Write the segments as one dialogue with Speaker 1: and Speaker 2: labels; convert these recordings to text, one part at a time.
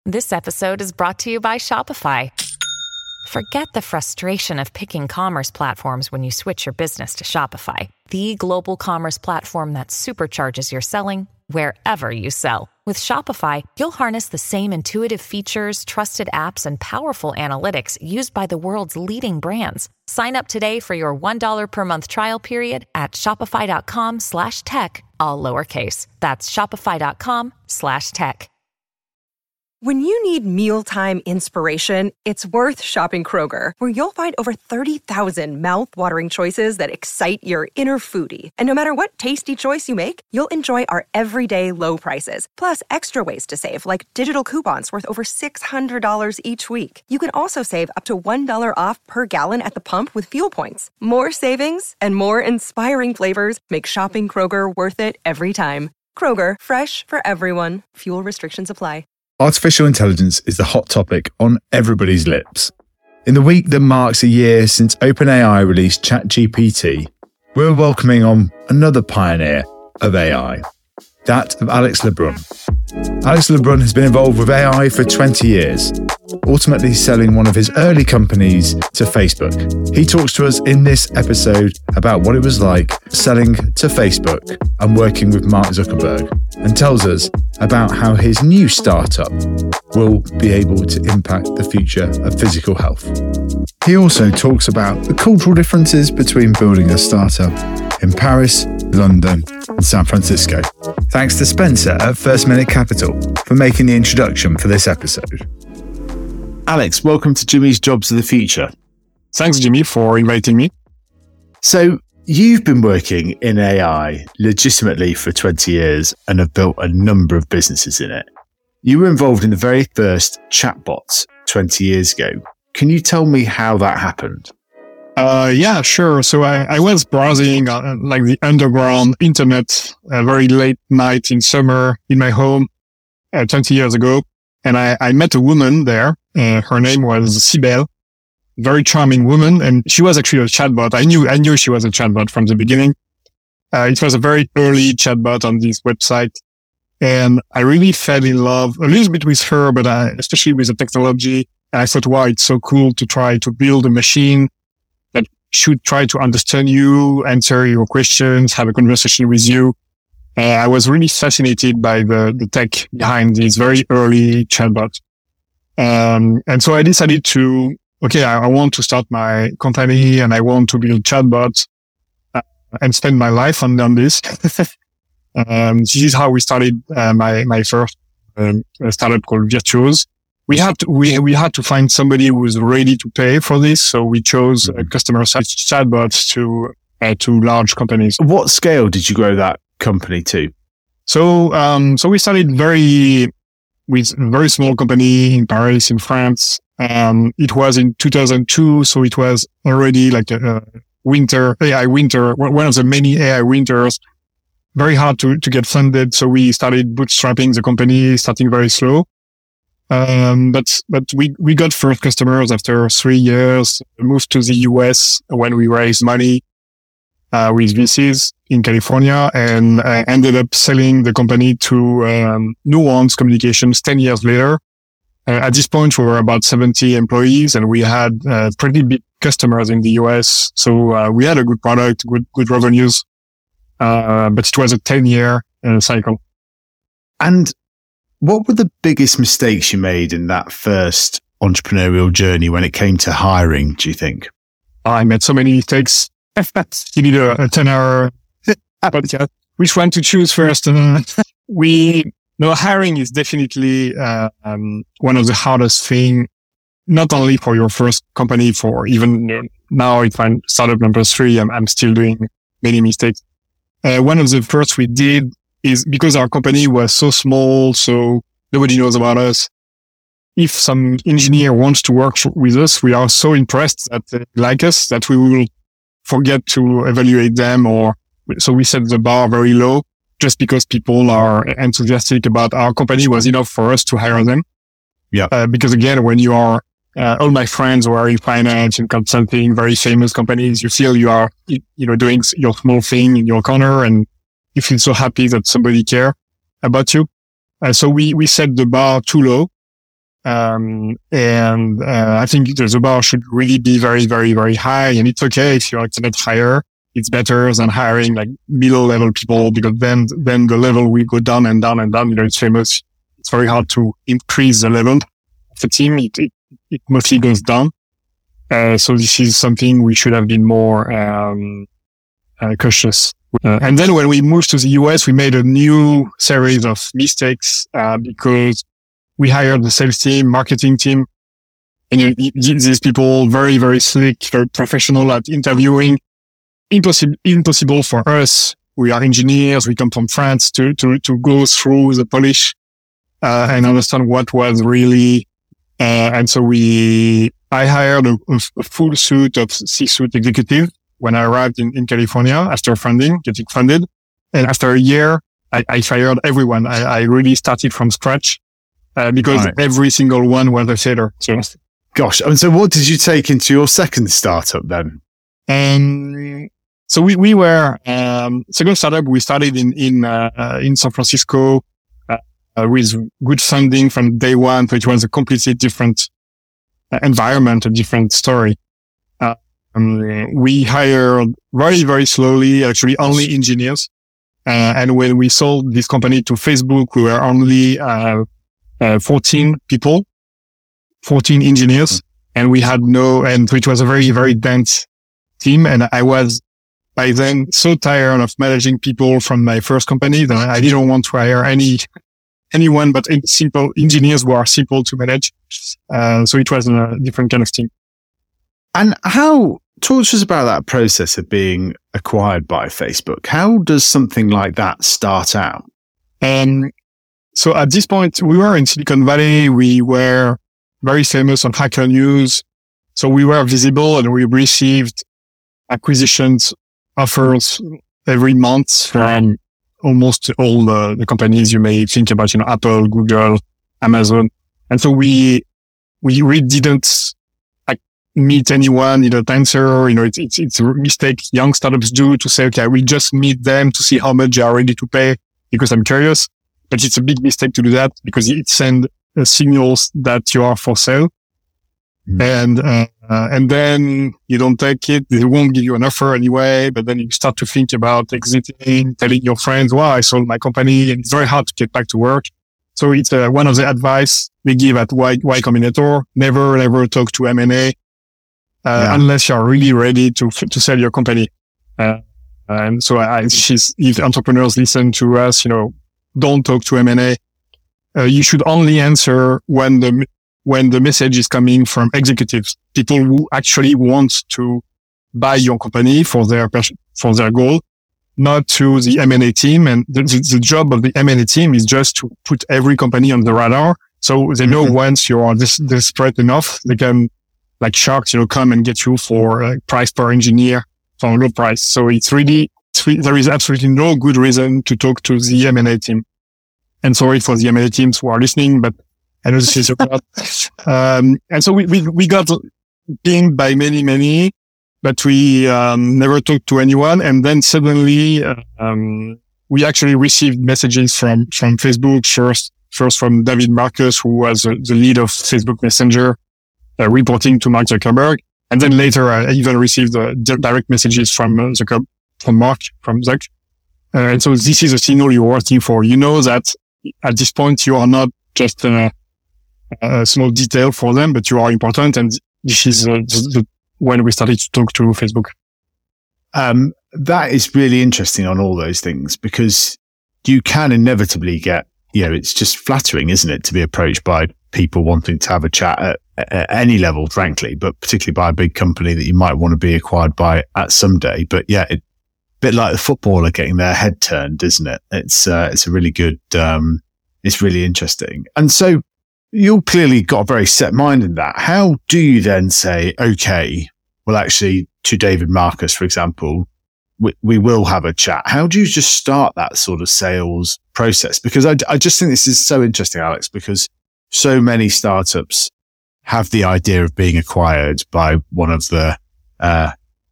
Speaker 1: This episode is brought to you by Shopify. Forget the frustration of picking commerce platforms when you switch your business to Shopify, the global commerce platform that supercharges your selling wherever you sell. With Shopify, you'll harness the same intuitive features, trusted apps, and powerful analytics used by the world's leading brands. Sign up today for your $1 per month trial period at shopify.com/tech, all lowercase. That's shopify.com/tech.
Speaker 2: When you need mealtime inspiration, it's worth shopping Kroger, where you'll find over 30,000 mouth-watering choices that excite your inner foodie. And no matter what tasty choice you make, you'll enjoy our everyday low prices, plus extra ways to save, like digital coupons worth over $600 each week. You can also save up to $1 off per gallon at the pump with fuel points. More savings and more inspiring flavors make shopping Kroger worth it every time. Kroger, fresh for everyone. Fuel restrictions apply.
Speaker 3: Artificial intelligence is the hot topic on everybody's lips. In the week that marks a year since OpenAI released ChatGPT, we're welcoming on another pioneer of AI, that of Alex Lebrun. Alex Lebrun has been involved with AI for 20 years, ultimately selling one of his early companies to Facebook. He talks to us in this episode about what it was like selling to Facebook and working with Mark Zuckerberg, and tells us about how his new startup will be able to impact the future of physical health. He also talks about the cultural differences between building a startup in Paris, London, and San Francisco. Thanks to Spencer at First Minute Capital for making the introduction for this episode. Alex, welcome to Jimmy's Jobs of the Future.
Speaker 4: Thanks, Jimmy, for inviting me.
Speaker 3: So, you've been working in AI legitimately for 20 years and have built a number of businesses in it. You were involved in the very first chatbots 20 years ago. Can you tell me how that happened?
Speaker 4: Yeah, sure. So I was browsing like the underground internet very late night in summer in my home 20 years ago. And I met a woman there. Her name was Sibel, very charming woman. And she was actually a chatbot. I knew she was a chatbot from the beginning. It was a very early chatbot on this website. And I really fell in love a little bit with her, but especially with the technology. And I thought, wow, it's so cool to try to build a machine that should try to understand you, answer your questions, have a conversation with you. I was really fascinated by the tech behind this very early chatbot. And so I decided I want to start my company and I want to build chatbots and spend my life on this. This is how we started my first startup called Virtuos. We had to find somebody who was ready to pay for this, so we chose customer service chatbots to large companies.
Speaker 3: What scale did you grow that company to?
Speaker 4: So we started with a very small company in Paris, in France. It was in 2002, so it was already like a AI winter, one of the many AI winters. Very hard to get funded, so we started bootstrapping the company, starting very slow. But we got first customers after 3 years, moved to the US when we raised money, with VCs in California, and ended up selling the company to, Nuance Communications 10 years later. At this point, we were about 70 employees and we had, pretty big customers in the US. So, we had a good product, good revenues. But it was a 10-year cycle.
Speaker 3: And what were the biggest mistakes you made in that first entrepreneurial journey when it came to hiring, do you think?
Speaker 4: I made so many mistakes. You need a 10-hour podcast. Which one to choose first? Hiring is definitely one of the hardest thing, not only for your first company, for even now, if I'm startup number 3, I'm still doing many mistakes. One of the first we did is because our company was so small, so nobody knows about us. If some engineer wants to work with us, we are so impressed that they like us that we will forget to evaluate them, so we set the bar very low. Just because people are enthusiastic about our company was enough for us to hire them.
Speaker 3: Yeah.
Speaker 4: Because again, when you are, all my friends who are in finance and consulting, very famous companies, you feel you are, doing your small thing in your corner and you feel so happy that somebody care about you. So we set the bar too low. I think the bar should really be very, very, very high. And it's okay if you're internet hire. It's better than hiring like middle level people, because then the level will go down and down and down. You know, it's famous. It's very hard to increase the level of the team. It mostly goes down. So this is something we should have been more, cautious. And then when we moved to the US, we made a new series of mistakes, because we hired the sales team, marketing team, and these people very, very slick, very professional at interviewing. Impossible for us. We are engineers. We come from France to go through the polish, and understand what was really, and so I hired a full suite of C-suite executive when I arrived in California after getting funded. And after a year, I fired everyone. I really started from scratch, because every single one was a failure. So,
Speaker 3: gosh. And so what did you take into your second startup then?
Speaker 4: So we were, second startup, we started in San Francisco, with good funding from day one. So it was a completely different environment, a different story. We hired very, very slowly, actually only engineers. And when we sold this company to Facebook, we were only, 14 people, 14 engineers. And we had and so it was a very, very dense team. And I was by then so tired of managing people from my first company that I didn't want to hire anyone but simple engineers who are simple to manage. So it was a different kind of team.
Speaker 3: And talk to us about that process of being acquired by Facebook. How does something like that start out?
Speaker 4: So at this point, we were in Silicon Valley. We were very famous on Hacker News. So we were visible, and we received acquisitions offers every month from almost all the companies you may think about, you know, Apple, Google, Amazon. And so we really didn't meet anyone, didn't answer. It's a mistake young startups do to say, okay, I will just meet them to see how much they are ready to pay because I'm curious. But it's a big mistake to do that because it sends signals that you are for sale. Mm. And then you don't take it. They won't give you an offer anyway, but then you start to think about exiting, telling your friends, wow, I sold my company, and it's very hard to get back to work. So it's one of the advice they give at Y Combinator. Never talk to M&A, unless you're really ready to sell your company. And so if entrepreneurs listen to us, don't talk to M&A. You should only answer when the message is coming from executives, people who actually want to buy your company for their goal, not to the M&A team. And the job of the M&A team is just to put every company on the radar. So they know once you are desperate enough, they can, like sharks, come and get you for price per engineer for a low price. So there is absolutely no good reason to talk to the M&A team. And sorry for the M&A teams who are listening, but I know this is your part. And so we got pinged by many, but we never talked to anyone. And then suddenly, we actually received messages from Facebook first from David Marcus, who was the lead of Facebook Messenger, reporting to Mark Zuckerberg. And then later, I even received direct messages from Mark, from Zuck. And so this is a signal you're working for. You know that at this point, you are not just a small detail for them, but you are important. And this is when we started to talk to Facebook.
Speaker 3: That is really interesting on all those things, because you can inevitably get, it's just flattering, isn't it, to be approached by people wanting to have a chat at any level, frankly, but particularly by a big company that you might want to be acquired by at some day. But yeah, a bit like the footballer getting their head turned, isn't it? It's a really good, it's really interesting. And so you've clearly got a very set mind in that. How do you then say, okay, well, actually, to David Marcus, for example, we will have a chat? How do you just start that sort of sales process? Because I just think this is so interesting, Alex, because so many startups have the idea of being acquired by one of the, I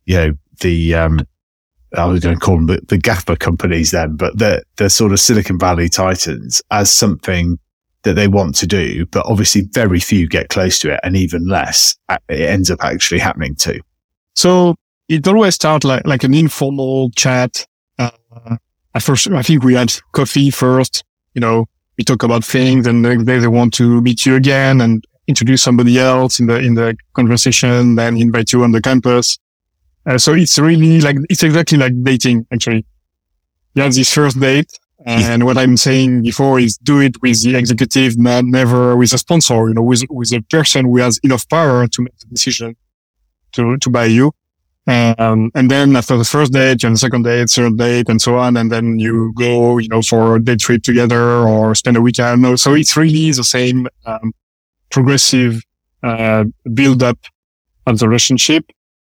Speaker 3: was going to call them the GAFA companies then, but the sort of Silicon Valley titans as something that they want to do, but obviously very few get close to it, and even less it ends up actually happening to.
Speaker 4: So it always starts like an informal chat. At first, I think we had coffee first. We talk about things, and they want to meet you again and introduce somebody else in the conversation, then invite you on the campus. So it's really it's exactly like dating, actually. You have this first date, and what I'm saying before is do it with the executive, never with a sponsor, with a person who has enough power to make the decision to buy you. And then after the first date, you have the second date, third date, and so on. And then you go, for a day trip together or spend a weekend. So it's really the same, progressive, build up of the relationship.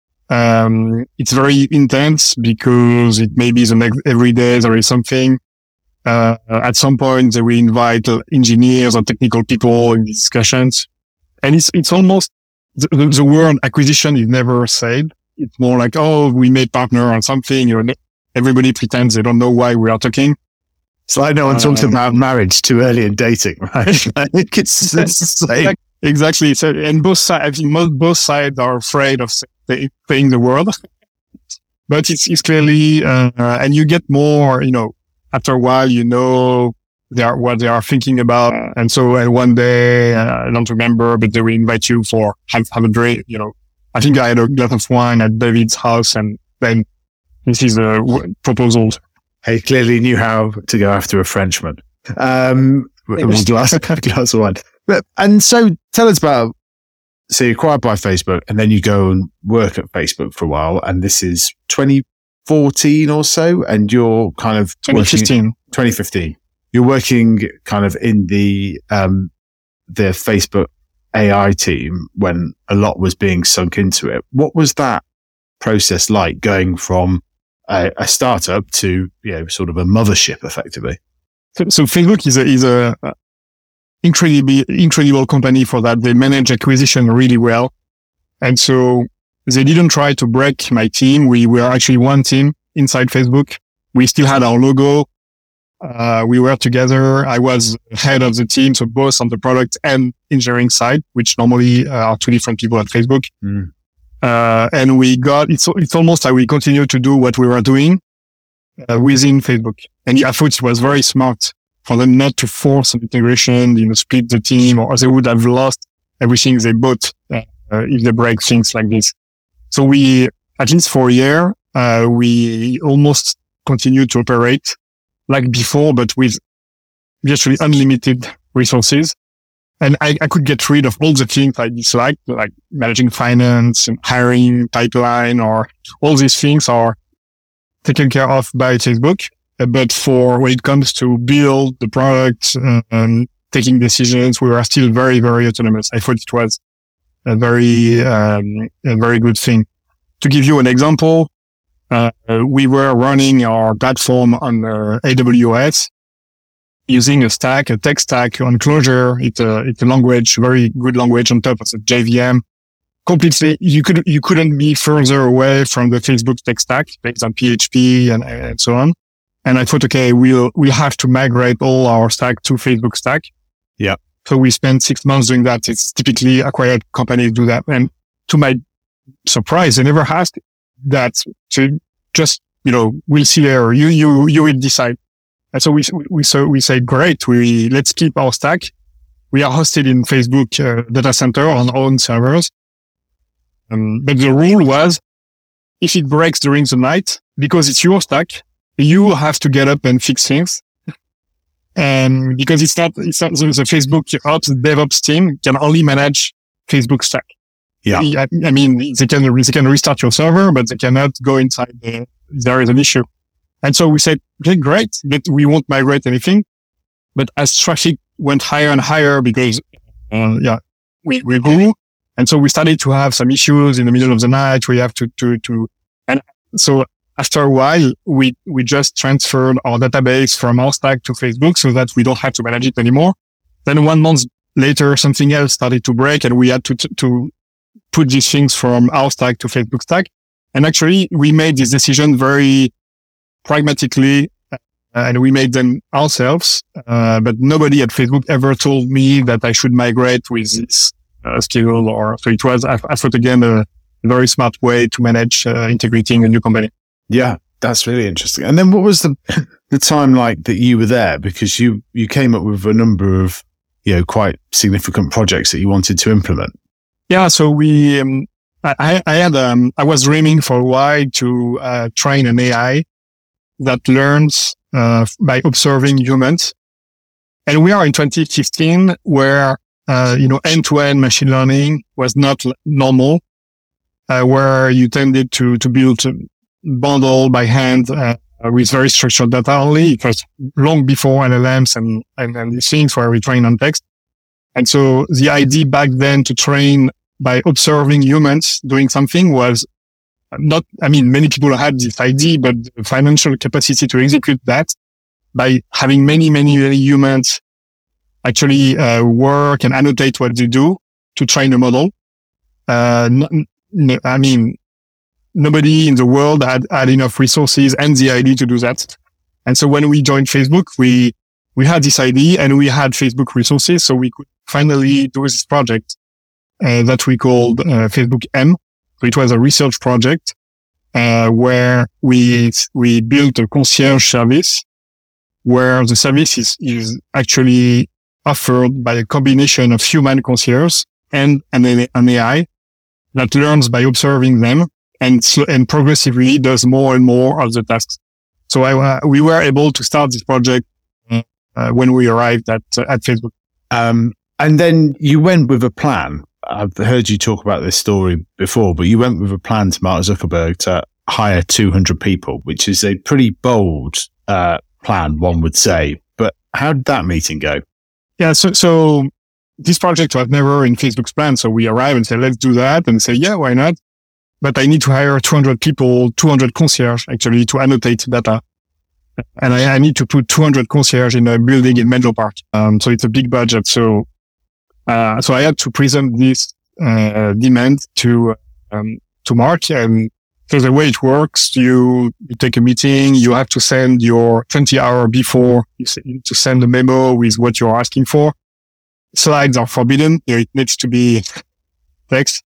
Speaker 4: It's very intense because it may be every day there is something. At some point they will invite engineers or technical people in these discussions. And it's almost, the word acquisition is never said. It's more like, oh, we made partner on something. Everybody pretends they don't know why we are talking.
Speaker 3: It's like no one talks about marriage too early in dating, right? It's the same.
Speaker 4: Exactly. So, and both sides, I think both sides are afraid of saying the word, but it's clearly, and you get more, after a while, what they are thinking about. And so, and one day, I don't remember, but they will invite you for have a drink, I think I had a glass of wine at David's house, and then this is a proposal.
Speaker 3: He clearly knew how to go after a Frenchman. Glass of wine. And so tell us about, so you're acquired by Facebook, and then you go and work at Facebook for a while, and this is 2014 or so, and you're kind of 2015. You're working kind of in the Facebook AI team when a lot was being sunk into it. What was that process like, going from a startup to, sort of a mothership effectively?
Speaker 4: So Facebook is a incredible company for that. They manage acquisition really well. And so they didn't try to break my team. We were actually one team inside Facebook. We still had our logo. We were together. I was head of the team, so both on the product and engineering side, which normally are two different people at Facebook. And it's almost like we continue to do what we were doing within Facebook. And I thought it was very smart for them not to force an integration, split the team, or they would have lost everything they bought if they break things like this. So we, at least for a year, we almost continued to operate like before, but with virtually unlimited resources. And I could get rid of all the things I disliked, like managing finance and hiring pipeline, or all these things are taken care of by Facebook. But for when it comes to build the product and taking decisions, we were still very, very autonomous. I thought it was a very good thing. To give you an example, we were running our platform on AWS using a tech stack on Clojure. It's a language, very good language on top of the JVM. Completely, you couldn't be further away from the Facebook tech stack based on PHP and so on. And I thought, okay, we'll have to migrate all our stack to Facebook stack.
Speaker 3: Yeah.
Speaker 4: So we spent 6 months doing that. It's typically acquired companies do that. And to my surprise, they never asked that to just, we'll see there. You will decide. And so we said, great. Let's keep our stack. We are hosted in Facebook data center on our own servers. But the rule was, if it breaks during the night, because it's your stack, you have to get up and fix things. And because it's not the Facebook Ops DevOps team can only manage Facebook stack.
Speaker 3: Yeah.
Speaker 4: I mean, they can restart your server, but they cannot go inside there is an issue. And so we said, okay, great, but we won't migrate anything. But as traffic went higher and higher, because, we grew. And so we started to have some issues in the middle of the night. We have to, and so after a while, we just transferred our database from our stack to Facebook so that we don't have to manage it anymore. Then 1 month later, something else started to break, and we had to put these things from our stack to Facebook stack. And actually, we made this decision very pragmatically. and we made them ourselves. But nobody at Facebook ever told me that I should migrate with this skill, so it was, I thought again, a very smart way to manage integrating a new company.
Speaker 3: Yeah, that's really interesting. And then what was the time like that you were there? Because you came up with a number of, quite significant projects that you wanted to implement.
Speaker 4: Yeah. So I was dreaming for a while to train an AI that learns by observing humans. And we are in 2015 where, end-to-end machine learning was not normal, where you tended to build a bundle by hand, with very structured data only. It was long before LLMs and these things where we train on text. And so the idea back then to train by observing humans doing something was many people had this idea, but the financial capacity to execute that by having many humans actually work and annotate what they do to train a model. Nobody in the world had enough resources and the idea to do that. And so when we joined Facebook, we had this idea and we had Facebook resources, so we could finally do this project that we called Facebook M. So it was a research project where we built a concierge service, where the service is actually offered by a combination of human concierge and an AI that learns by observing them and progressively does more and more of the tasks. So we were able to start this project when we arrived at Facebook.
Speaker 3: And then you went with a plan. I've heard you talk about this story before, but you went with a plan to Mark Zuckerberg to hire 200 people, which is a pretty bold plan, one would say. But how did that meeting go?
Speaker 4: Yeah, so this project was never in Facebook's plan. So we arrived and said, let's do that, and say, yeah, why not? But I need to hire 200 people, 200 concierge actually to annotate data. And I need to put 200 concierge in a building in Menlo Park. So it's a big budget. So I had to present this demand to Mark. And so the way it works, you take a meeting, you have to send your 20 hours before, you need to send a memo with what you're asking for. Slides are forbidden. It needs to be text.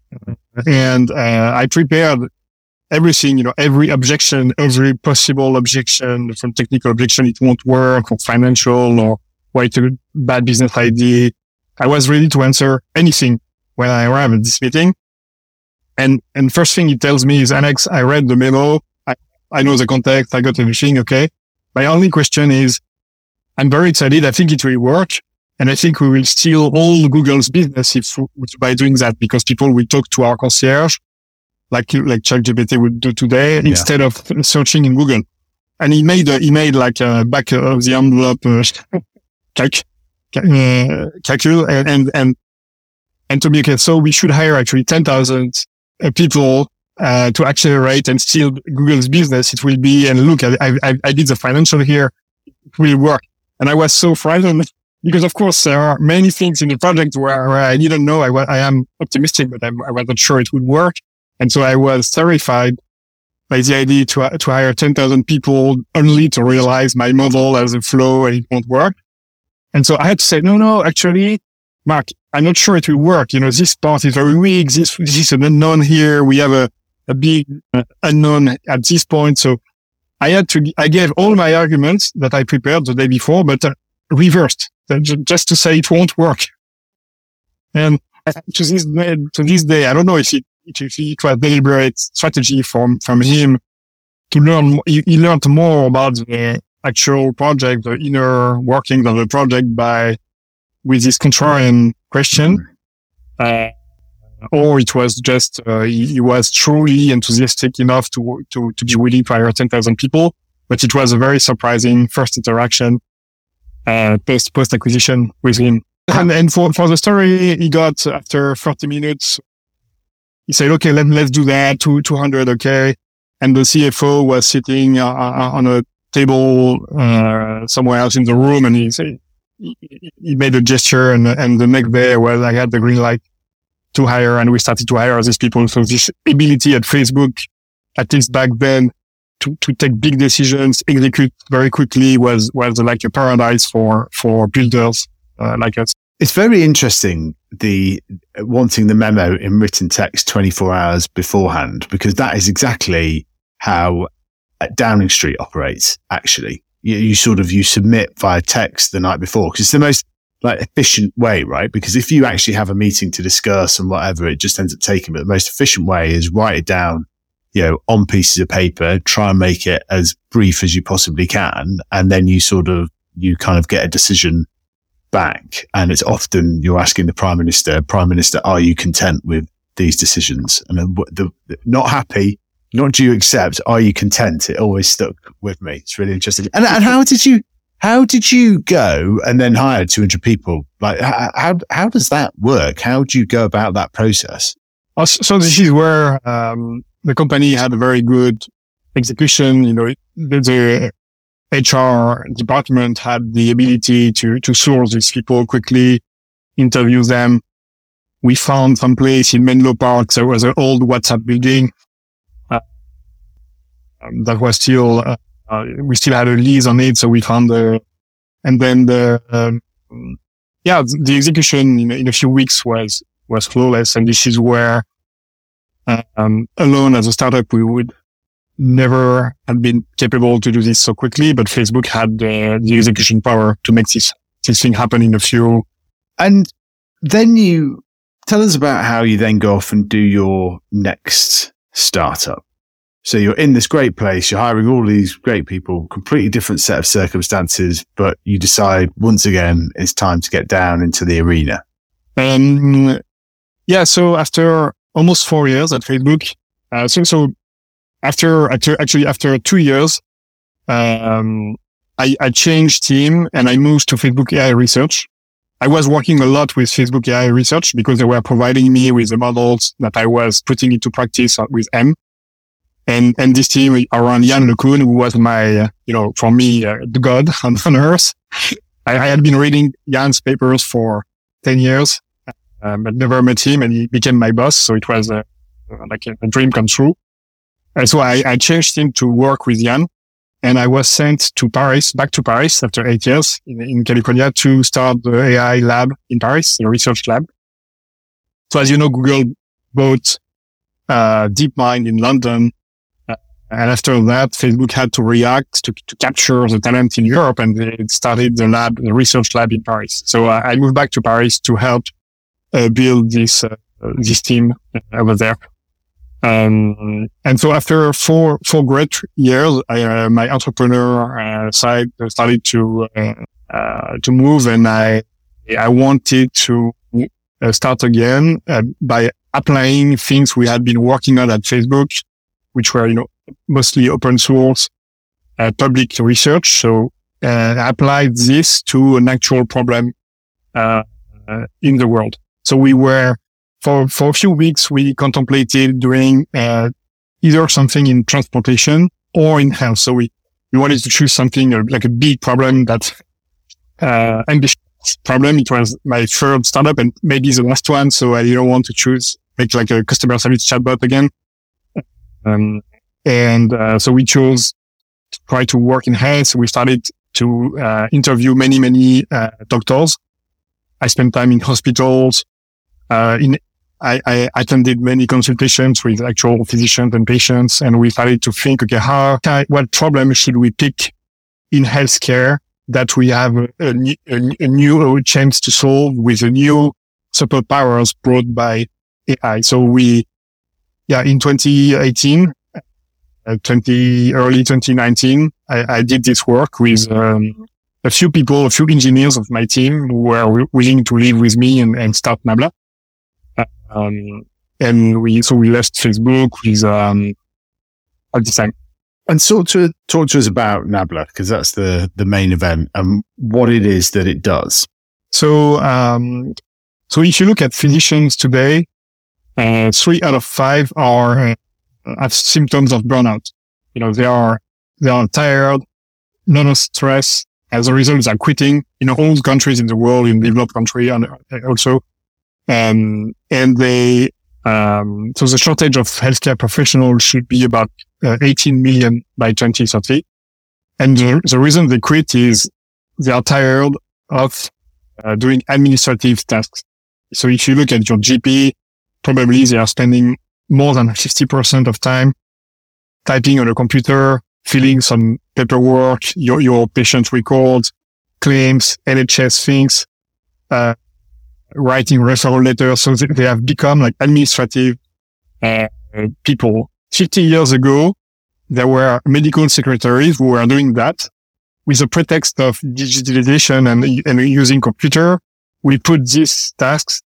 Speaker 4: And I prepared everything, every objection, every possible objection, from technical objection, it won't work, or financial, or why it's a bad business idea. I was ready to answer anything when I arrived at this meeting. And first thing he tells me is, Alex, I read the memo. I know the context. I got everything. Okay. My only question is, I'm very excited. I think it will work. And I think we will steal all Google's business by doing that, because people will talk to our concierge like ChatGPT would do today, instead of searching in Google. And he made like a back of the envelope calcul and to be okay. So we should hire actually 10,000 people to accelerate and steal Google's business. It will be, and look, I did the financial here. It will work. And I was so frightened, because of course there are many things in the project where I didn't know. I am optimistic, but I was not sure it would work. And so I was terrified by the idea to hire 10,000 people only to realize my model has a flaw and it won't work. And so I had to say, no, actually, Mark, I'm not sure it will work. This part is very weak. This is an unknown here. We have a big unknown at this point. So I gave all my arguments that I prepared the day before, but reversed, just to say it won't work. And to this day, I don't know if it was deliberate strategy from him to learn. He learned more about the actual project, the inner workings of the project with this contrarian question, or it was just he was truly enthusiastic enough to be willing to hire 10,000 people. But it was a very surprising first interaction post acquisition with him. And for the story, he got, after 30 minutes, he said, okay, let's do that, 200, okay. And the CFO was sitting on a table somewhere else in the room, and he made a gesture, and the next day, I had the green light to hire, and we started to hire these people. So this ability at Facebook, at least back then, to take big decisions, execute very quickly was like a paradise for builders like us.
Speaker 3: It's very interesting, the wanting the memo in written text 24 hours beforehand, because that is exactly how Downing Street operates. Actually, you submit via text the night before, because it's the most efficient way, right? Because if you actually have a meeting to discuss and whatever, it just ends up taking. But the most efficient way is write it down, on pieces of paper, try and make it as brief as you possibly can, and then you kind of get a decision back. And it's often you're asking the Prime Minister, are you content with these decisions? And the not happy, not do you accept, are you content? It always stuck with me. It's really interesting. And how did you go and then hire 200 people? How does that work? How do you go about that process?
Speaker 4: So this is where the company had a very good execution. The HR department had the ability to source these people quickly, interview them. We found some place in Menlo Park. There was an old WhatsApp building that was still, we still had a lease on it. So we found and then the execution in a few weeks was flawless. And this is where, alone as a startup, we would never have been capable to do this so quickly, but Facebook had the execution power to make this thing happen in a few.
Speaker 3: And then you tell us about how you then go off and do your next startup. So you're in this great place, you're hiring all these great people, completely different set of circumstances, but you decide once again, it's time to get down into the arena.
Speaker 4: So after almost 4 years at Facebook, after 2 years, I changed team and I moved to Facebook AI Research. I was working a lot with Facebook AI Research because they were providing me with the models that I was putting into practice with M. And this team around Yann LeCun, who was my, for me, the god on earth. I had been reading Yann's papers for 10 years, but never met him, and he became my boss. So it was like a dream come true. And so I changed him to work with Yann, and I was sent back to Paris after 8 years in California to start the AI lab in Paris, the research lab. So as you know, Google bought DeepMind in London. And after that, Facebook had to react to capture the talent in Europe, and they started the research lab in Paris. So I moved back to Paris to help build this team over there. And so after four great years, my entrepreneur side started to move, and I wanted to start again by applying things we had been working on at Facebook, which were mostly open source, public research. So I applied this to an actual problem in the world. So we were for a few weeks we contemplated doing either something in transportation or in health. So we wanted to choose something like a big problem, that ambitious problem. It was my third startup and maybe the last one. So I didn't want to make like a customer service chatbot again. So we chose to try to work in health. We started to interview many doctors. I spent time in hospitals. I attended many consultations with actual physicians and patients, and we started to think, okay, what problem should we pick in healthcare that we have a new chance to solve with the new superpowers brought by AI. So in 2018, early 2019, I did this work with a few engineers of my team who were willing to live with me and start Nabla. And we left Facebook with at the time.
Speaker 3: And talk to us about Nabla, because that's the main event and what it is that it does.
Speaker 4: So if you look at physicians today, 3 out of 5 have symptoms of burnout. They are tired, lot of stress. As a result, they're quitting in all countries in the world, in developed country, and also, and they So the shortage of healthcare professionals should be about 18 million by 2030. And the reason they quit is they are tired of doing administrative tasks. So if you look at your GP, probably they are spending more than 50% of time typing on a computer, filling some paperwork, your patient records, claims, NHS things, writing referral letters. So they have become like administrative people. 50 years ago, there were medical secretaries who were doing that with the pretext of digitalization and using computer. We pushed these tasks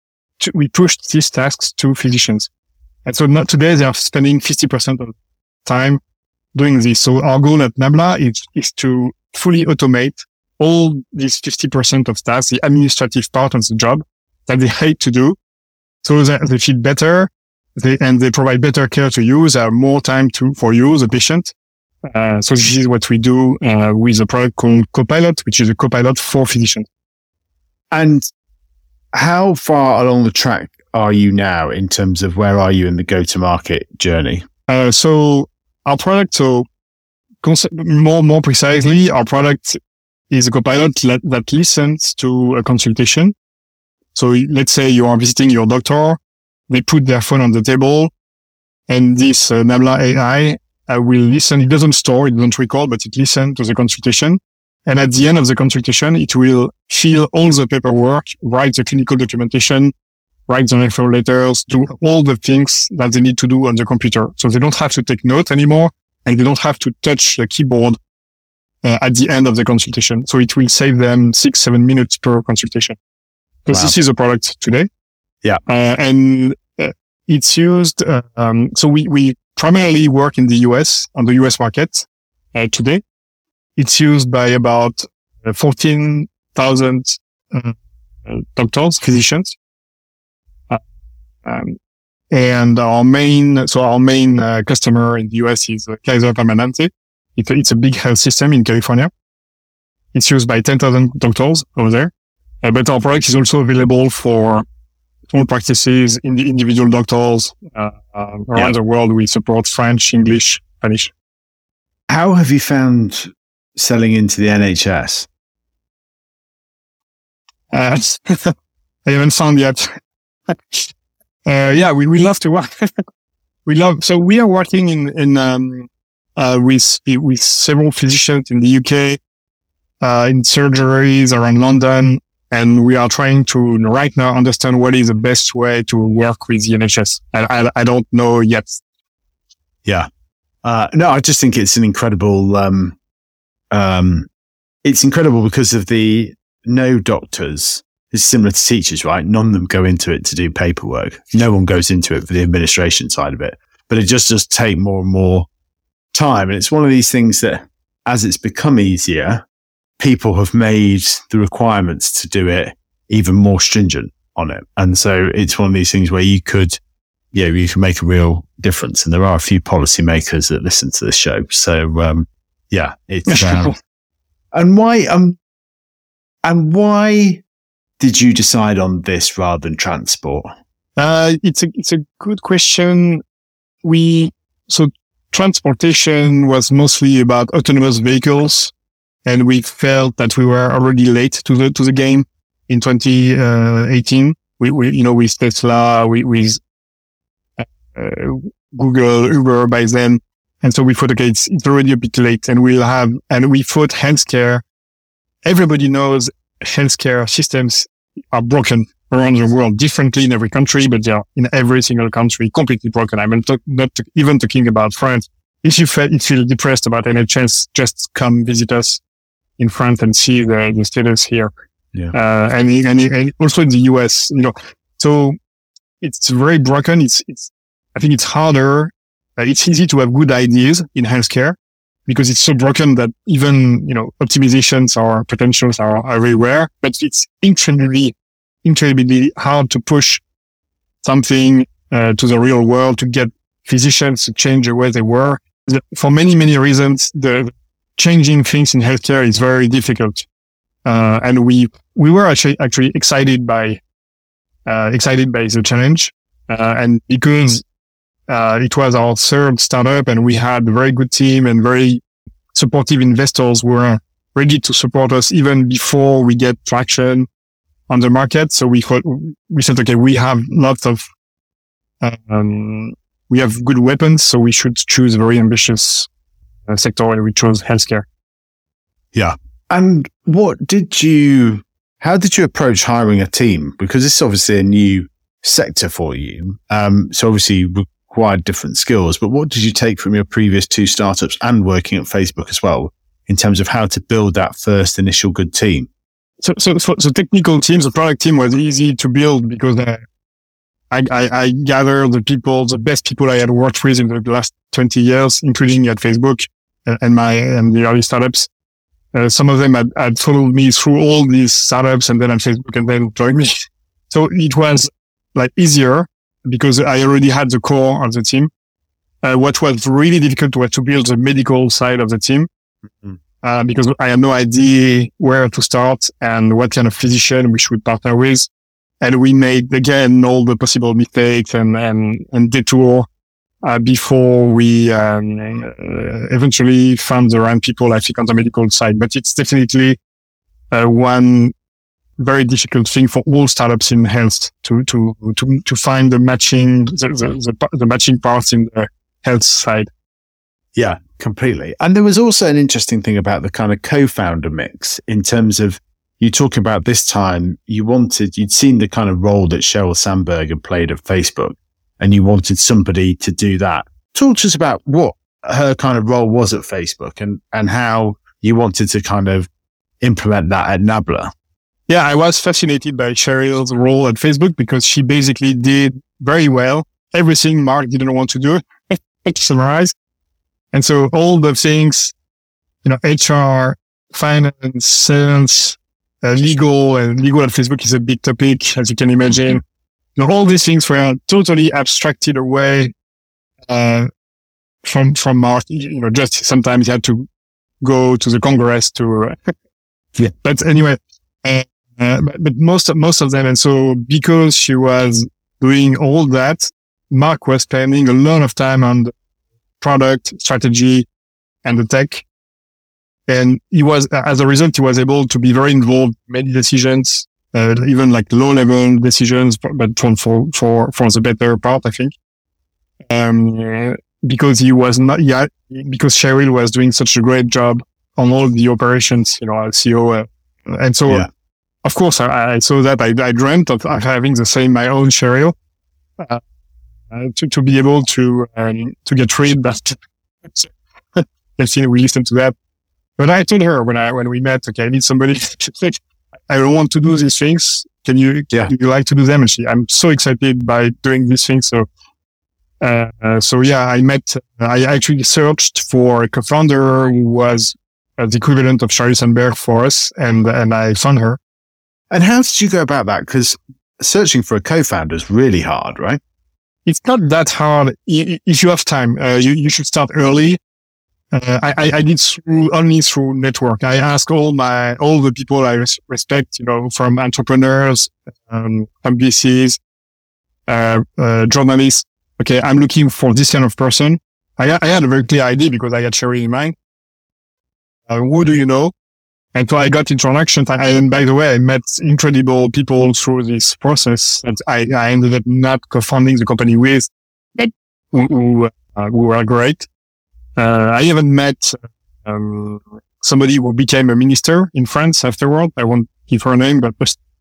Speaker 4: to physicians. And so not today, they are spending 50% of time doing this. So our goal at Nabla is to fully automate all these 50% of tasks, the administrative part of the job that they hate to do, so that they feel better, they provide better care to you. They have more time for you, the patient. So this is what we do with a product called Copilot, which is a Copilot for physicians.
Speaker 3: And how far along the track are you now in terms of where are you in the go-to-market journey?
Speaker 4: So our product, more precisely, our product is a Copilot that listens to a consultation. So let's say you are visiting your doctor, they put their phone on the table, and this Nabla AI will listen. It doesn't store, it doesn't record, but it listens to the consultation. And at the end of the consultation, it will fill all the paperwork, write the clinical documentation, write the referral letters, do all the things that they need to do on the computer. So they don't have to take notes anymore, and they don't have to touch the keyboard at the end of the consultation. So it will save them 6-7 minutes per consultation. Because This is a product today.
Speaker 3: Yeah.
Speaker 4: And it's used, so we primarily work in the US, on the US market today. It's used by about 14,000 doctors, physicians. And our main customer in the US is Kaiser Permanente. It's a big health system in California. It's used by 10,000 doctors over there. But our product is also available for small practices, in the individual doctors around the world. We support French, English, Spanish.
Speaker 3: How have you found selling into the NHS?
Speaker 4: I haven't found yet. We love to work. So we are working with several physicians in the UK, in surgeries around London. And we are trying to right now understand what is the best way to work with the NHS. I don't know yet.
Speaker 3: Yeah. No, I just think it's an incredible, it's incredible because of no doctors. It's similar to teachers, right? None of them go into it to do paperwork. No one goes into it for the administration side of it, but it just does take more and more time. And it's one of these things that as it's become easier, people have made the requirements to do it even more stringent on it. And so it's one of these things where you can make a real difference. And there are a few policymakers that listen to this show. So, it's, and why did you decide on this rather than transport?
Speaker 4: It's a good question. So transportation was mostly about autonomous vehicles. And we felt that we were already late to the game in 2018. With Tesla, with Google, Uber by then. And so we thought, okay, it's already a bit late, and we thought healthcare. Everybody knows healthcare systems are broken around the world, differently in every country, but they are in every single country completely broken. I'm not even talking about France. If you feel depressed about NHS, just come visit us in France and see the status here.
Speaker 3: Yeah.
Speaker 4: And also in the US, so it's very broken. I think it's harder. It's easy to have good ideas in healthcare because it's so broken that even, optimizations or potentials are everywhere, but it's incredibly hard to push something to the real world, to get physicians to change the way they work. For many, many reasons, the changing things in healthcare is very difficult. And we were actually excited by the challenge. And because it was our third startup and we had a very good team and very supportive investors who were ready to support us even before we get traction on the market. So we said, okay, we have lots of, we have good weapons, so we should choose a very ambitious sector, and we chose healthcare.
Speaker 3: Yeah. And how did you approach hiring a team? Because this is obviously a new sector for you. So obviously you required different skills, but what did you take from your previous 2 startups and working at Facebook as well in terms of how to build that first initial good team?
Speaker 4: So for the technical teams, the product team was easy to build because I gathered the best people I had worked with in the last 20 years, including at Facebook and the early startups. Some of them had followed me through all these startups and then at Facebook and then joined me. So it was like easier because I already had the core of the team. What was really difficult was to build the medical side of the team. Mm-hmm. Because I had no idea where to start and what kind of physician we should partner with. And we made, again, all the possible mistakes and detour, before we, eventually found the right people, I think, on the medical side. But it's definitely, one very difficult thing for all startups in health to find the matching, the matching parts in the health side.
Speaker 3: Yeah, completely. And there was also an interesting thing about the kind of co-founder mix in terms of you talking about this time, you'd seen the kind of role that Sheryl Sandberg had played at Facebook and you wanted somebody to do that. Talk to us about what her kind of role was at Facebook and how you wanted to kind of implement that at Nabla.
Speaker 4: Yeah, I was fascinated by Sheryl's role at Facebook because she basically did very well everything Mark didn't want to do, to summarize. And so all the things, HR, finance, sales, legal at Facebook is a big topic, as you can imagine. All these things were totally abstracted away, from Mark. Just sometimes you had to go to the Congress to, yeah. But anyway, but most of them. And so because she was doing all that, Mark was spending a lot of time on the product strategy and the tech. And as a result, he was able to be very involved in many decisions, even like low level decisions, but for the better part, I think. Because because Sheryl was doing such a great job on all the operations, as CEO. And so, yeah. Of course, I saw that I dreamt of having my own Sheryl, to be able to get rid of that. We listened to that. But I told her when we met, okay, I need somebody to think, I don't want to do these things. Do you like to do them? And I'm so excited by doing these things. So I actually searched for a co-founder who was the equivalent of Sheryl Sandberg for us. And I found her.
Speaker 3: And how did you go about that? Because searching for a co-founder is really hard, right?
Speaker 4: It's not that hard. If you have time, you should start early. I did only through network. I asked all the people I respect, from entrepreneurs, from VCs, journalists. Okay, I'm looking for this kind of person. I had a very clear idea because I had Sheryl in mind. Who do you know? And so I got introductions. And by the way, I met incredible people through this process that I ended up not co-founding the company with, who were great. I even met, somebody who became a minister in France afterward. I won't give her name, but,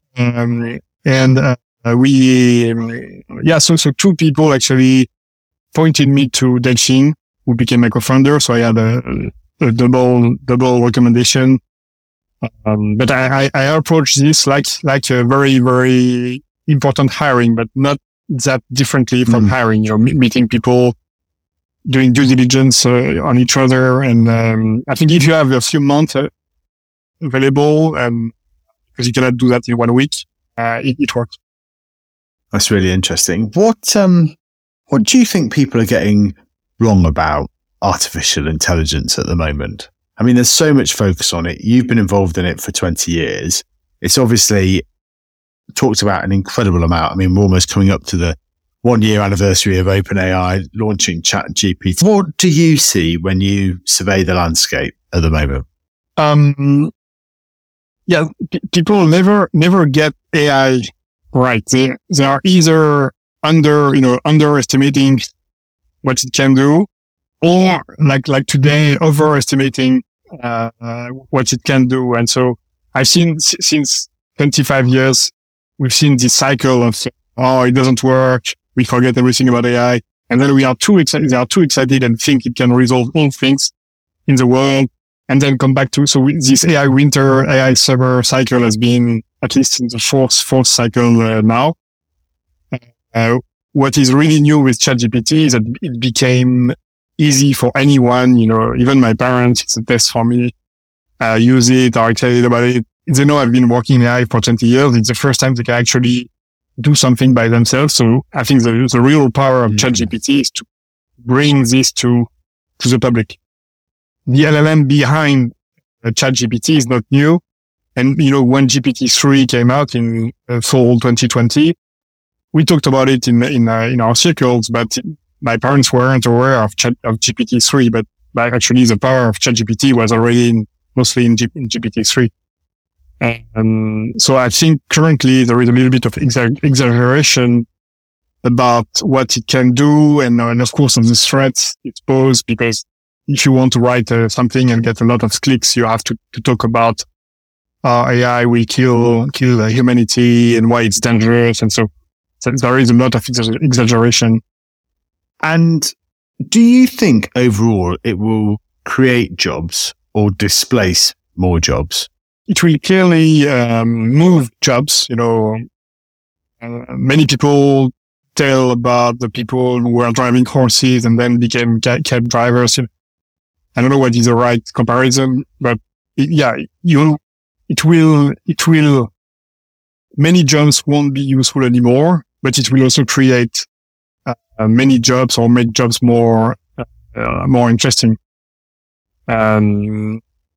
Speaker 4: so 2 people actually pointed me to Delphine, who became my co-founder. So I had a double recommendation. But I approach this like a very, very important hiring, but not that differently from hiring, meeting people, doing due diligence on each other. And I think if you have a few months available, because you cannot do that in 1 week, it works.
Speaker 3: That's really interesting. What do you think people are getting wrong about artificial intelligence at the moment? I mean, there's so much focus on it. You've been involved in it for 20 years. It's obviously talked about an incredible amount. I mean, we're almost coming up to the 1-year anniversary of OpenAI launching ChatGPT. What do you see when you survey the landscape at the moment?
Speaker 4: People never get AI right. They are either underestimating what it can do, or like today, overestimating what it can do. And so I've seen since 25 years, we've seen this cycle of, it doesn't work. We forget everything about AI. And then we are too excited. They are too excited and think it can resolve all things in the world. And then come back to, so this AI winter, AI summer cycle has been at least in the fourth cycle now. What is really new with ChatGPT is that it became easy for anyone, even my parents, it's a test for me, use it, are excited about it. They know I've been working in AI for 20 years. It's the first time they can actually do something by themselves. So I think the real power of ChatGPT is to bring this to the public. The LLM behind ChatGPT is not new. And, when GPT-3 came out in fall 2020, we talked about it in our circles, but my parents weren't aware of GPT-3, but actually the power of ChatGPT was already mostly in GPT-3. So I think currently there is a little bit of exaggeration about what it can do. And of course, on the threats it poses, because if you want to write something and get a lot of clicks, you have to talk about AI will kill humanity and why it's dangerous. And so there is a lot of exaggeration.
Speaker 3: And do you think overall it will create jobs or displace more jobs?
Speaker 4: It will clearly move jobs. Many people tell about the people who were driving horses and then became cab drivers. I don't know what is the right comparison, but it will, many jobs won't be useful anymore, but it will also create many jobs or make jobs more interesting. So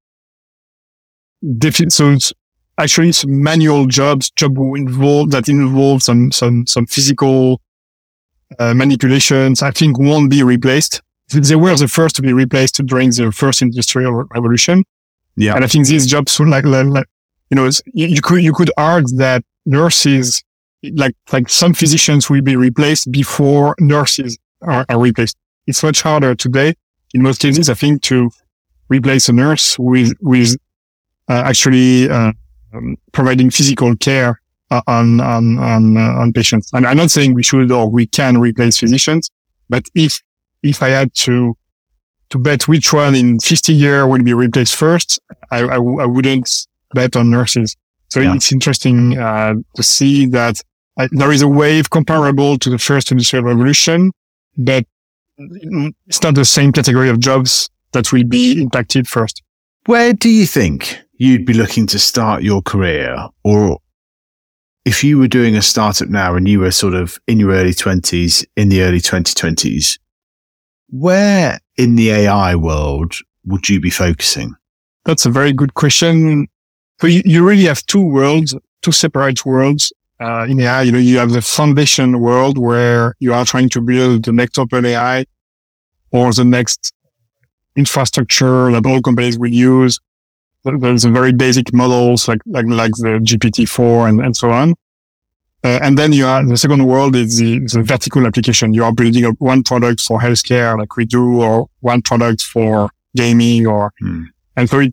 Speaker 4: it's actually some manual jobs, job that involve some physical manipulations, I think won't be replaced. They were the first to be replaced during the first industrial revolution.
Speaker 3: Yeah.
Speaker 4: And I think these jobs would you could argue that nurses, like some physicians will be replaced before nurses are replaced. It's much harder today, in most cases, I think, to replace a nurse with actually providing physical care on patients. And I'm not saying we should or we can replace physicians, but if I had to bet which one in 50 years will be replaced first, I wouldn't bet on nurses. So It's interesting to see that there is a wave comparable to the first industrial revolution, but it's not the same category of jobs that will be impacted first.
Speaker 3: Where do you think you'd be looking to start your career? Or if you were doing a startup now and you were sort of in your early 20s, in the early 2020s, where in the AI world would you be focusing?
Speaker 4: That's a very good question. So you really have two separate worlds. In AI, you have the foundation world where you are trying to build the next OpenAI or the next infrastructure that all companies will use. There's a very basic models like the GPT-4 and so on. And then the second world is the vertical application. You are building up one product for healthcare like we do, or one product for gaming and so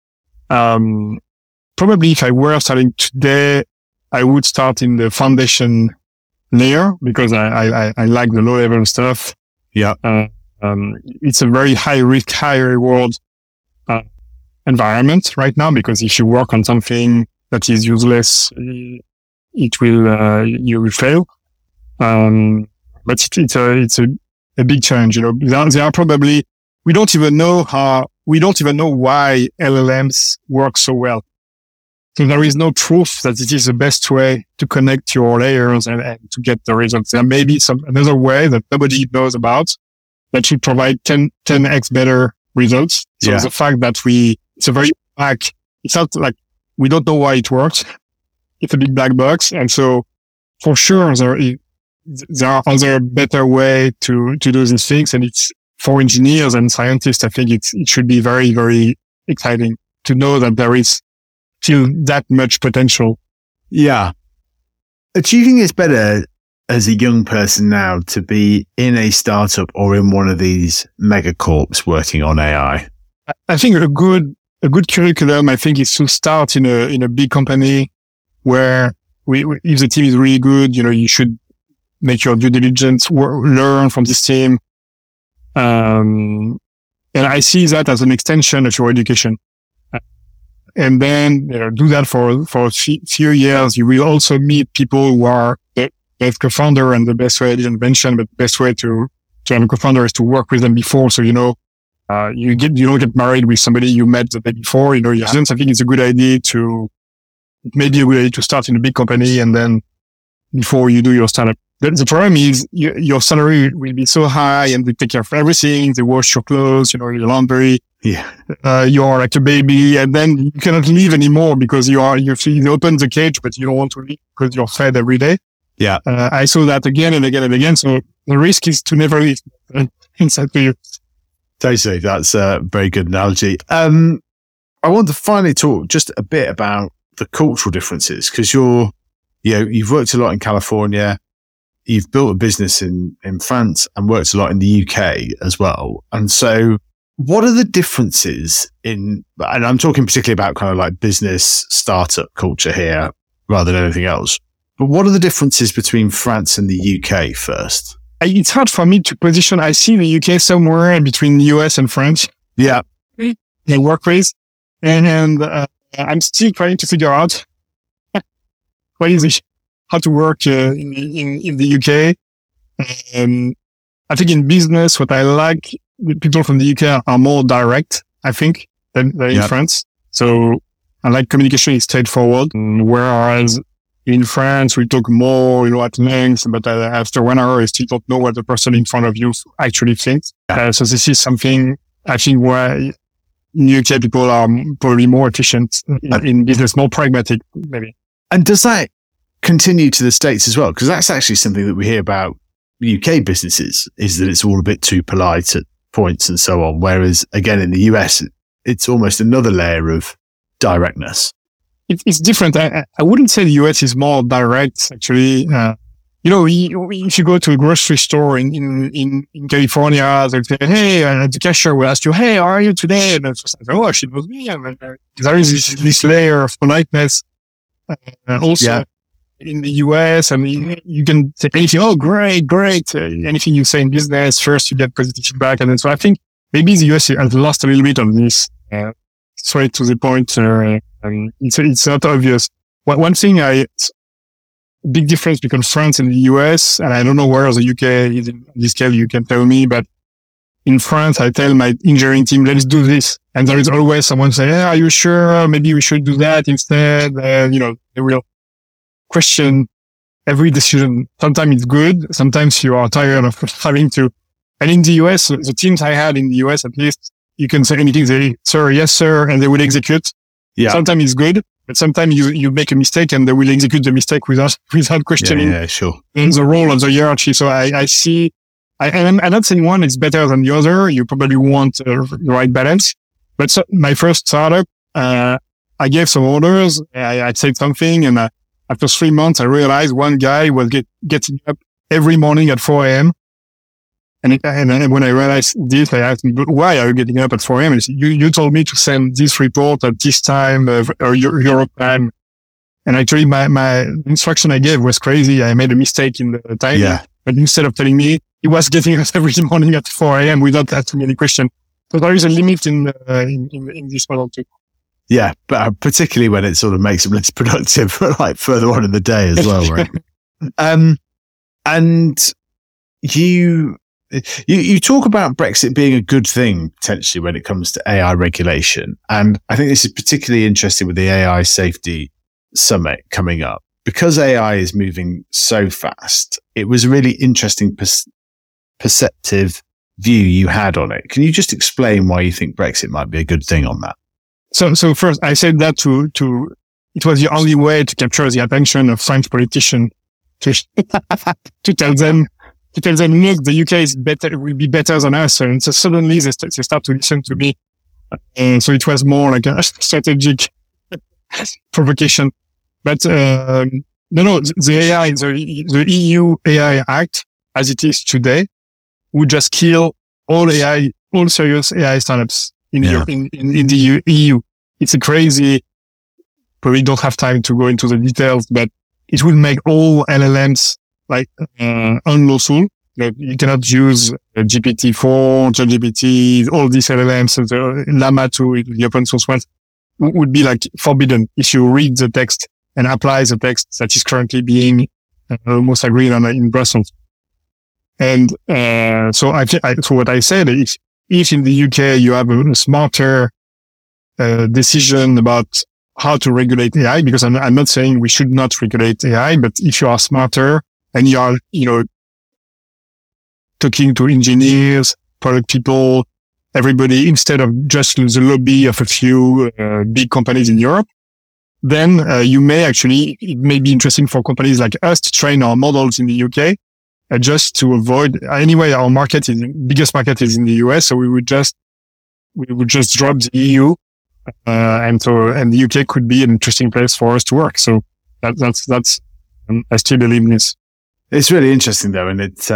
Speaker 4: probably if I were starting today, I would start in the foundation layer because I like the low level stuff.
Speaker 3: Yeah.
Speaker 4: It's a very high risk, high reward, environment right now, because if you work on something that is useless, it will, you will fail. But it's a big challenge, There are probably, we don't even know why LLMs work so well. So there is no proof that it is the best way to connect your layers and to get the results. There may be another way that nobody knows about that should provide 10x better results. So the fact that it's a very black, it's not like we don't know why it works. It's a big black box. And so for sure, there are other better way to do these things. And it's for engineers and scientists. I think it should be very, very exciting to know that there is still that much potential.
Speaker 3: Yeah. Do you think it's better as a young person now to be in a startup or in one of these megacorps working on AI?
Speaker 4: I think a good curriculum, I think, is to start in a big company where if the team is really good, you should make your due diligence, learn from this team. And I see that as an extension of your education. And then do that for a few years. You will also meet people who are the best co-founder, and the best way I didn't mention, but the best way to have a co-founder is to work with them before. So, you don't get married with somebody you met the day before. I think it's a good idea to start in a big company, and then before you do your startup. The problem is your salary will be so high, and they take care of everything. They wash your clothes, your laundry.
Speaker 3: Yeah.
Speaker 4: You are like a baby, and then you cannot leave anymore because you open the cage, but you don't want to leave because you're fed every day.
Speaker 3: Yeah.
Speaker 4: I saw that again and again and again. So the risk is to never leave inside to you.
Speaker 3: Totally. That's a very good analogy. I want to finally talk just a bit about the cultural differences, because you've worked a lot in California. You've built a business in France and worked a lot in the UK as well. And so what are the differences and I'm talking particularly about kind of like business startup culture here rather than anything else, but what are the differences between France and the UK first?
Speaker 4: It's hard for me to position. I see the UK somewhere in between the US and France.
Speaker 3: Yeah.
Speaker 4: They work with. And I'm still trying to figure out how to work in the UK. I think in business, what I like, people from the UK are more direct, I think, than in France. So I like communication is straightforward. Whereas in France, we talk more, at length, but after 1 hour, you still don't know what the person in front of you actually thinks. So this is something I think where in UK people are probably more efficient in business, more pragmatic, maybe.
Speaker 3: And does that continue to the States as well? Because that's actually something that we hear about UK businesses, is that it's all a bit too polite at points and so on. Whereas again, in the US, it's almost another layer of directness.
Speaker 4: It's different. I wouldn't say the US is more direct, actually. If you go to a grocery store in California, they'll say, hey, the cashier will ask you, hey, how are you today? And it's like, oh, she knows me. And there is this layer of politeness. Also, in the US, you can say anything. Oh, great. Anything you say in business, first you get positive feedback. And then, so I think maybe the US has lost a little bit of this, straight to the point. It's not obvious. One thing big difference between France and the US, and I don't know where the UK is in this scale, you can tell me, but in France, I tell my engineering team, let's do this. And there is always someone saying, hey, are you sure? Maybe we should do that instead. They will question every decision. Sometimes it's good. Sometimes you are tired of having to. And in the US, the teams I had in the US, at least, you can say anything. They, sir, yes, sir, and they will execute. Yeah. Sometimes it's good, but sometimes you make a mistake and they will execute the mistake without questioning.
Speaker 3: Yeah, sure.
Speaker 4: The role of the hierarchy. So I see, I'm not saying one is better than the other. You probably want the right balance. But my first startup, I gave some orders. I said something, and after 3 months, I realized one guy was getting up every morning at 4 a.m. And when I realized this, I asked him, why are you getting up at 4 a.m.? And he said, you told me to send this report at this time, or Europe time. And actually, my instruction I gave was crazy. I made a mistake in the time.
Speaker 3: Yeah.
Speaker 4: But instead of telling me, he was getting up every morning at 4 a.m. without asking any question. So there is a limit in this model too.
Speaker 3: Yeah, but particularly when it sort of makes them less productive, like further on in the day as well, right? And you talk about Brexit being a good thing potentially when it comes to AI regulation, and I think this is particularly interesting with the AI Safety Summit coming up because AI is moving so fast. It was a really interesting perceptive view you had on it. Can you just explain why you think Brexit might be a good thing on that?
Speaker 4: So first, I said that it was the only way to capture the attention of French politicians to tell them, look, the UK is better, will be better than us. And so suddenly they start to listen to me. And so it was more like a strategic provocation. But, the AI, the EU AI Act, as it is today, would just kill all serious AI startups in the EU. It's a crazy, probably don't have time to go into the details, but it will make all LLMs like, unlawful. You cannot use GPT-4, ChatGPT, all these LLMs, the Llama 2, the open source ones, would be like forbidden if you read the text and apply the text that is currently being almost agreed on in Brussels. And so what I said is, if in the UK you have a smarter decision about how to regulate AI, because I'm not saying we should not regulate AI, but if you are smarter and you are, talking to engineers, product people, everybody, instead of just the lobby of a few big companies in Europe, then it may be interesting for companies like us to train our models in the UK, just to avoid, anyway, our biggest market is in the US, so we would just drop the EU, and the UK could be an interesting place for us to work. So that's I still believe in this.
Speaker 3: It's really interesting though, and it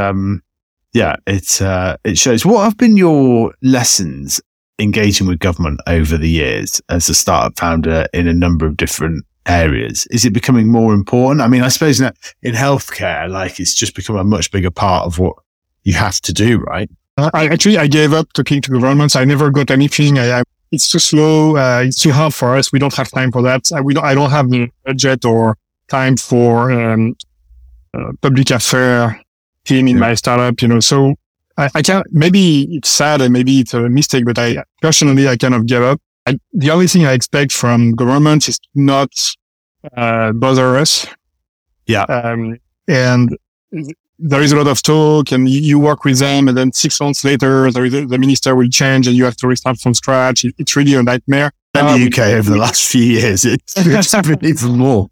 Speaker 3: shows. What have been your lessons engaging with government over the years as a startup founder in a number of different areas? Is it becoming more important? I mean, I suppose in healthcare, like, it's just become a much bigger part of what you have to do, right?
Speaker 4: I gave up talking to governments. I never got anything. It's too slow. It's too hard for us. We don't have time for that. I don't have the budget or time for public affairs team in my startup, so I can't, maybe it's sad and maybe it's a mistake, but I kind of gave up. The only thing I expect from government is to not bother us.
Speaker 3: Yeah.
Speaker 4: And there is a lot of talk, and you work with them, and then 6 months later, the minister will change and you have to restart from scratch. It's really a nightmare.
Speaker 3: And the UK over the last few years, it's even more.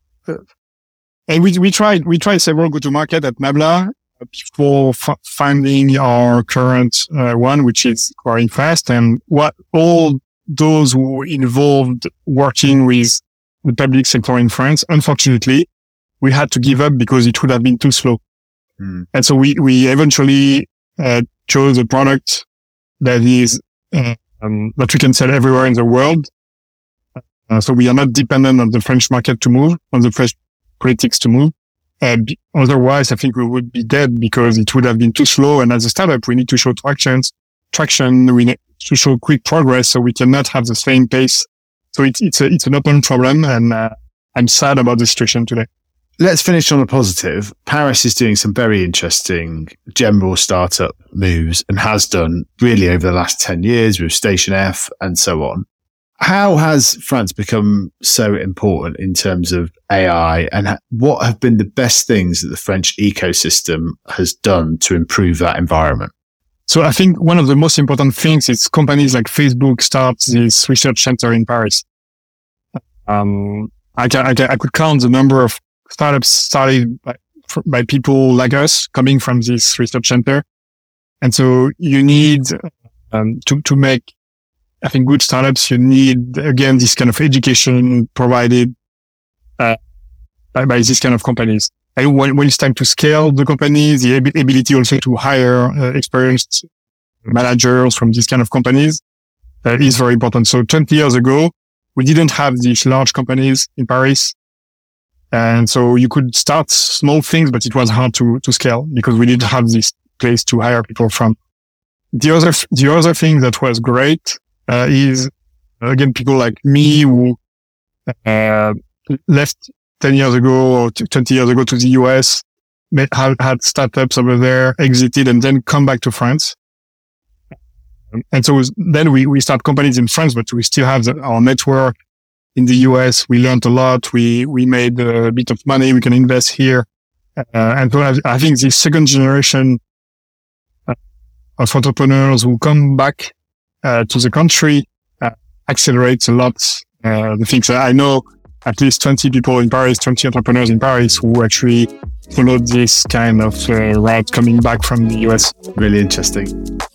Speaker 4: And we tried several go-to-market at Nabla before finding our current one, which is growing fast. And what all those who involved working with the public sector in France, unfortunately, we had to give up because it would have been too slow. And so we eventually chose a product that is that we can sell everywhere in the world. So we are not dependent on the French market to move, on the French politics to move. Otherwise, I think we would be dead because it would have been too slow. And as a startup, we need to show traction. We need to show quick progress, so we cannot have the same pace. So it's an open problem, and I'm sad about the situation today.
Speaker 3: Let's finish on a positive. Paris is doing some very interesting general startup moves, and has done really over the last 10 years with Station F and so on. How has France become so important in terms of AI, and what have been the best things that the French ecosystem has done to improve that environment?
Speaker 4: So I think one of the most important things is companies like Facebook start this research center in Paris. I could count the number of startups started by people like us coming from this research center. And so you need to make, I think, good startups, you need, again, this kind of education provided by these kind of companies. And when it's time to scale the companies, the ability also to hire experienced managers from these kind of companies is very important. So 20 years ago, we didn't have these large companies in Paris. And so you could start small things, but it was hard to scale because we didn't have this place to hire people from. The other thing that was great is, again, people like me who left 10 years ago or 20 years ago to the US, had startups over there, exited, and then come back to France. And so then we start companies in France, but we still have our network in the US. We learned a lot. We made a bit of money. We can invest here. And so I think the second generation of entrepreneurs who come back to the country accelerates a lot the things. I know at least 20 people in Paris, 20 entrepreneurs in Paris who actually followed this kind of route coming back from the US.
Speaker 3: Really interesting.